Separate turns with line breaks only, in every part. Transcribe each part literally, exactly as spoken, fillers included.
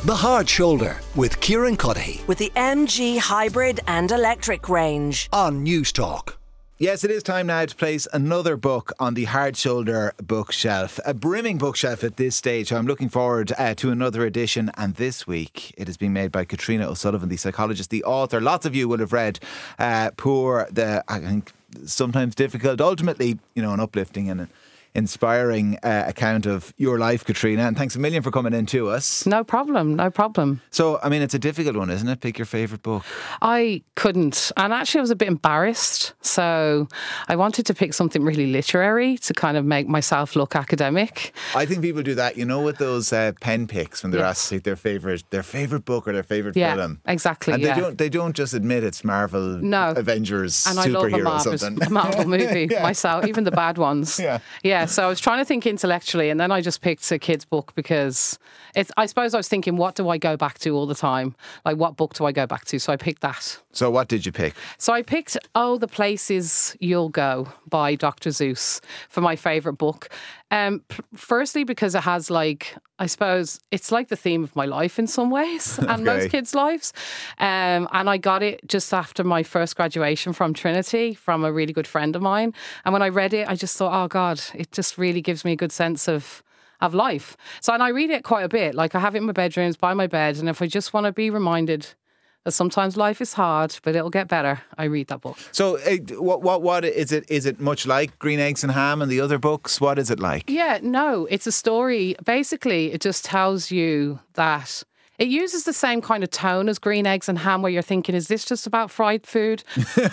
The Hard Shoulder with Kieran Cuddihy
with the M G Hybrid and Electric range
on News Talk.
Yes, it is time now to place another book on the Hard Shoulder bookshelf. A brimming bookshelf at this stage. So I'm looking forward uh, to another edition. And this week, it is being made by Katrina O'Sullivan, the psychologist, the author. Lots of you will have read uh, Poor, the, I think, sometimes difficult, ultimately, you know, an uplifting and an inspiring uh, account of your life, Katrina, and thanks a million for coming in to us.
No problem, no problem.
So, I mean, it's a difficult one, isn't it? Pick your favourite book.
I couldn't, and actually I was a bit embarrassed, so I wanted to pick something really literary to kind of make myself look academic.
I think people do that, you know, with those uh, pen picks when they're
Yes.
asked to take their favourite their favourite book or their favourite
Yeah,
film.
exactly,
And
yeah.
they don't they don't just admit it's Marvel,
No.
Avengers,
And I love a
superhero or
Marvel,
something.
a Marvel movie
Yeah.
myself, even the bad ones.
Yeah.
Yeah, so I was trying to think intellectually, and then I just picked a kid's book because it's, I suppose I was thinking, what do I go back to all the time? Like, what book do I go back to? So I picked that.
So what did you pick?
So I picked Oh, the Places You'll Go by Doctor Seuss for my favourite book. Um, p- firstly, because it has, like, I suppose it's like the theme of my life in some ways and
Okay.
most kids' lives. Um, and I got it just after my first graduation from Trinity from a really good friend of mine. And when I read it, I just thought, oh God, it just really gives me a good sense of of life. So, and I read it quite a bit. Like, I have it in my bedrooms, by my bed. And if I just want to be reminded that sometimes life is hard, but it'll get better, I read that book.
So uh, what what what is it? Is it much like Green Eggs and Ham and the other books? What is it like?
Yeah, no, it's a story. Basically, it just tells you that it uses the same kind of tone as Green Eggs and Ham, where you're thinking, is this just about fried food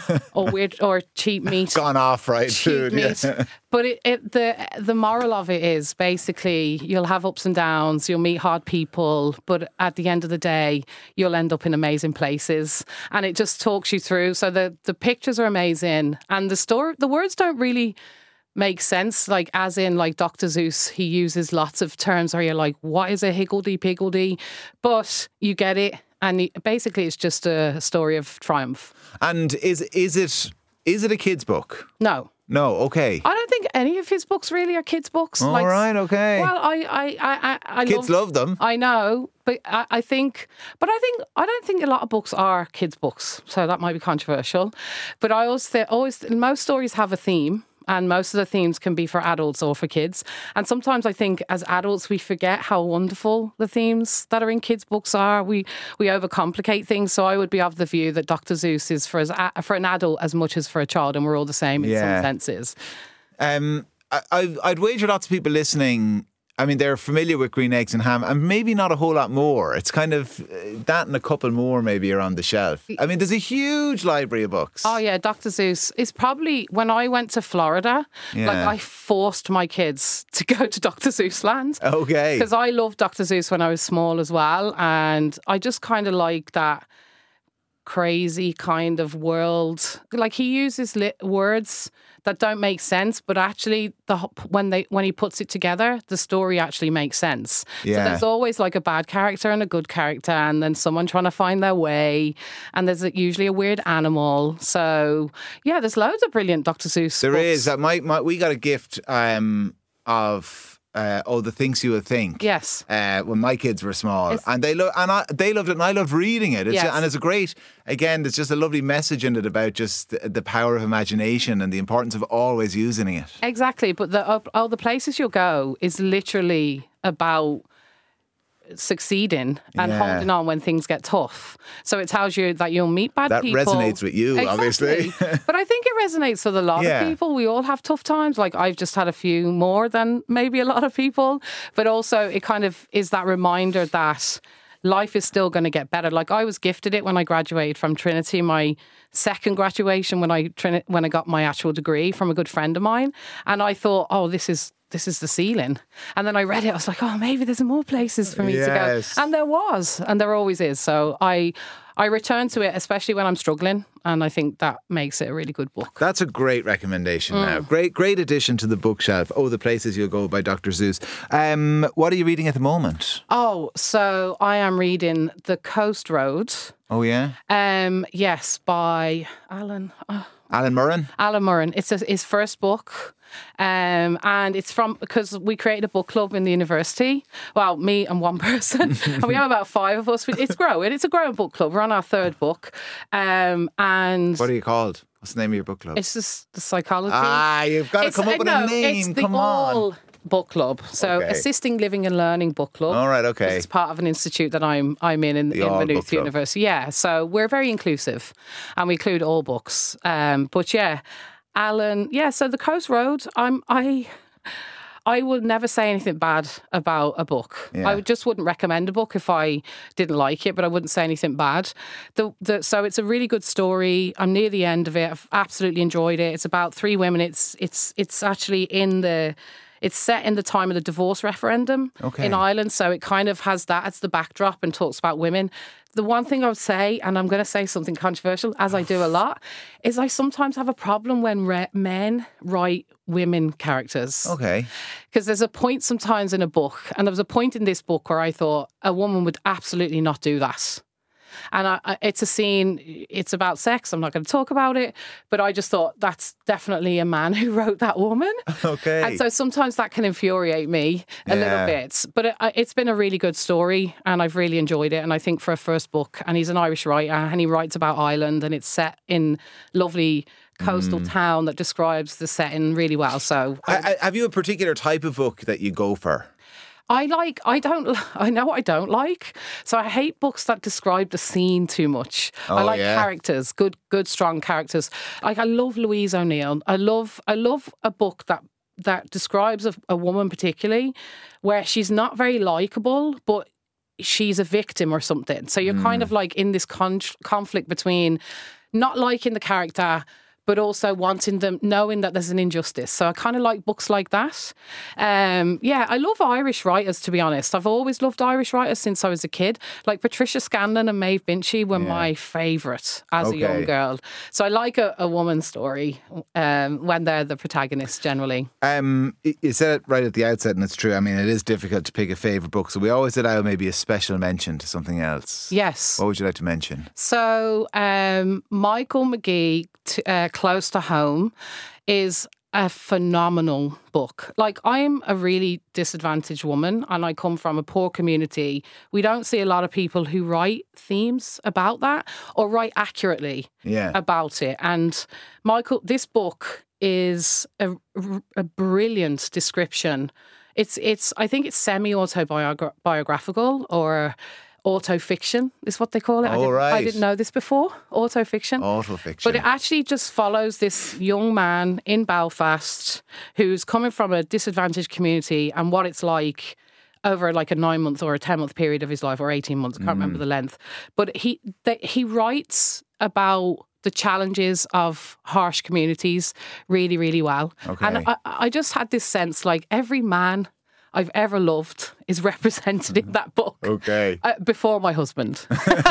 or weird or cheap meat?
Gone off right
cheap
food.
meat.
Yeah.
But it, it, the the moral of it is basically you'll have ups and downs, you'll meet hard people, but at the end of the day, you'll end up in amazing places. And it just talks you through. So the, the pictures are amazing, and the story, the words don't really make sense. Like, as in, like Doctor Seuss, he uses lots of terms where you're like, what is a higgledy-piggledy? But you get it. And he, basically, it's just a story of triumph.
And is is it is it a kid's book?
No.
No. Okay.
I don't think any of his books really are kids' books.
All right. Okay.
Well, I, I, I, I, I
Kids
love,
love them.
I know, but I, I think, but I think, I don't think a lot of books are kids' books, so that might be controversial. But I always, th- always, most stories have a theme. And most of the themes can be for adults or for kids. And sometimes I think as adults, we forget how wonderful the themes that are in kids' books are. We we overcomplicate things. So I would be of the view that Doctor Seuss is for, as, for an adult as much as for a child. And we're all the same in
Yeah.
some senses.
Um, I, I, I'd wager lots of people listening, I mean, they're familiar with Green Eggs and Ham, and maybe not a whole lot more. It's kind of uh, that and a couple more maybe are on the shelf. I mean, there's a huge library of books.
Oh yeah, Doctor Seuss is probably, when I went to Florida,
Yeah.
like I forced my kids to go to Doctor Seuss land.
Okay.
Because I loved Doctor Seuss when I was small as well. And I just kind of like that crazy kind of world. Like, he uses lit words that don't make sense, but actually the when they when he puts it together, the story actually makes sense.
Yeah.
So there's always like a bad character and a good character, and then someone trying to find their way, and there's usually a weird animal. So yeah, there's loads of brilliant Doctor Seuss
There
books.
is. Uh, my, my, we got a gift um, of uh, Oh, the Things You Would Think.
Yes.
Uh, when my kids were small,
It's-
and they lo- and I, they loved it, and I loved reading it. It's
Yes.
ju- and it's a great. Again, there's just a lovely message in it about just the, the power of imagination and the importance of always using it.
Exactly, but the uh, oh, the places you'll go is literally about succeeding and
Yeah.
holding on when things get tough. So it tells you that you'll meet bad
That
people.
resonates with you, obviously.
Exactly. But I think it resonates with a lot
Yeah.
of people. We all have tough times. Like, I've just had a few more than maybe a lot of people. But also it kind of is that reminder that life is still going to get better. Like, I was gifted it when I graduated from Trinity, my second graduation when I Trini- when I got my actual degree from a good friend of mine. And I thought, oh, this is this is the ceiling. And then I read it, I was like, oh, maybe there's more places for me
Yes.
to go. And there was, and there always is. So I I return to it, especially when I'm struggling. And I think that makes it a really good book.
That's a great recommendation
Mm.
now. Great great addition to the bookshelf. Oh, the Places You'll Go by Doctor Seuss. Um, what are you reading at the moment?
Oh, so I am reading The Coast Road.
Oh, yeah?
Um, yes, by Alan. Oh,
Alan Murren?
Alan Murren. It's a, his first book. Um, and it's from, because we created a book club in the university. Well, me and one person. And we have about five of us. It's growing. It's a growing book club. We're on our third book. Um, and
What are you called? What's the name of your book club?
it's just the psychology.
Ah, you've got to
It's-
come up
uh,
with
no,
a name.
It's the
Come on.
All Book Club. So
Okay.
Assisting Living and Learning Book Club.
All right, okay.
It's part of an institute that I'm I'm in in,
The
in
All Book
Maynooth
Club.
University. Yeah. So we're very inclusive and we include all books. Um, but yeah, Alan, yeah, so The Coast Road, I'm I I would never say anything bad about a book.
Yeah.
I just wouldn't recommend a book if I didn't like it, but I wouldn't say anything bad. The, the, so it's a really good story. I'm near the end of it. I've absolutely enjoyed it. It's about three women. It's it's it's actually in the. It's set in the time of the divorce referendum
Okay.
in Ireland, so it kind of has that as the backdrop and talks about women. The one thing I would say, and I'm going to say something controversial, as I do a lot, is I sometimes have a problem when re- men write women characters.
Okay.
Because there's a point sometimes in a book, and there was a point in this book where I thought a woman would absolutely not do that. And I, I, it's a scene, it's about sex. I'm not going to talk about it. But I just thought that's definitely a man who wrote that woman.
Okay.
And so sometimes that can infuriate me a
Yeah.
little bit. But it, it's been a really good story and I've really enjoyed it. And I think for a first book, and he's an Irish writer and he writes about Ireland and it's set in lovely coastal town that describes the setting really well. So
I, I, have you a particular type of book that you go for?
I like, I don't, I know what I don't like. So I hate books that describe the scene too much. I
Oh,
like
yeah.
characters, good, good, strong characters. Like I love Louise O'Neill. I love, I love a book that, that describes a, a woman particularly where she's not very likable, but she's a victim or something. So you're kind of like in this con- conflict between not liking the character, but also wanting them, knowing that there's an injustice. So I kind of like books like that. Um, yeah, I love Irish writers, to be honest. I've always loved Irish writers since I was a kid. Like Patricia Scanlon and Maeve Binchy were my favourite as
Okay.
a young girl. So I like a, a woman's story um, when they're the protagonist generally.
Um, y- you said it right at the outset, and it's true. I mean, it is difficult to pick a favourite book, so we always allow maybe a special mention to something else.
Yes.
What would you like to mention?
So um, Michael McGee, t- uh, Close to Home, is a phenomenal book. Like, I'm a really disadvantaged woman and I come from a poor community. We don't see a lot of people who write themes about that or write accurately
Yeah.
about it. And Michael, this book is a, a brilliant description. It's, it's, I think it's semi-autobiographical or autofiction is what they call it. I,
Oh,
didn't, I
right.
didn't know this before. Autofiction.
Autofiction.
But it actually just follows this young man in Belfast who's coming from a disadvantaged community and what it's like over like a nine month or a ten month period of his life, or eighteen months. I can't remember the length. But he they, he writes about the challenges of harsh communities really, really well.
Okay.
And I, I just had this sense like every man I've ever loved is represented in that book.
Okay.
Uh, before my husband.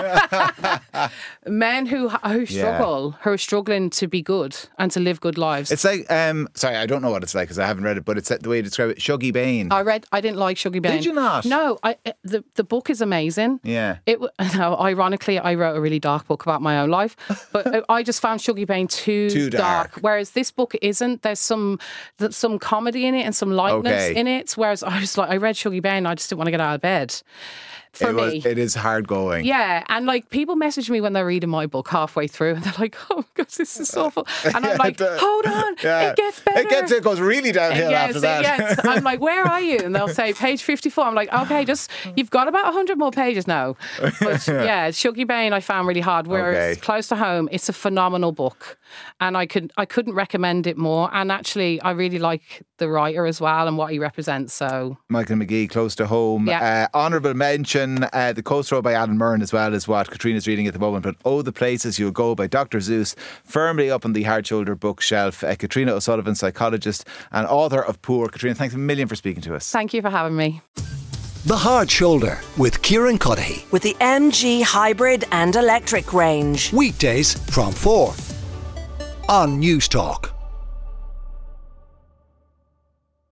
Men who who struggle, who are struggling to be good and to live good lives.
It's like, um, sorry, I don't know what it's like because I haven't read it, but it's the way you describe it, Shuggy Bain.
I read. I didn't like Shuggy Bain.
Did you not?
No. I uh, the the book is amazing.
Yeah.
It. w- No, ironically, I wrote a really dark book about my own life, but I just found Shuggy Bain too,
Too dark.
Whereas this book isn't. There's some there's some comedy in it and some lightness
Okay.
in it. Whereas I was like, I read Shuggy Bain, I just didn't want to get out of bed. For
it,
me.
was, it is hard going.
Yeah, and like people message me when they're reading my book halfway through, and they're like, "Oh God, this is awful," and I'm
Yeah,
like,
the-
"Hold on,
Yeah.
it gets better."
It gets it goes really downhill
yes,
after that.
yes. I'm like, "Where are you?" And they'll say, "Page fifty-four." I'm like, "Okay, just you've got about one hundred more pages now." But yeah, Shuggy Bain I found really hard. Whereas
Okay.
Close to Home, it's a phenomenal book, and I could I couldn't recommend it more. And actually, I really like the writer as well and what he represents. So
Michael McGee, Close to Home.
Yeah.
Uh, honourable mention, uh, The Coast Road by Alan Murren as well is what Katrina's reading at the moment. But Oh, the Places You'll Go by Doctor Zeus, firmly up on the hard shoulder bookshelf. Uh, Katrina O'Sullivan, psychologist and author of Poor. Katrina, thanks a million for speaking to us.
thank you for having me.
The Hard Shoulder with Kieran Cuddihy.
With the M G hybrid and electric range.
Weekdays from four on News Talk.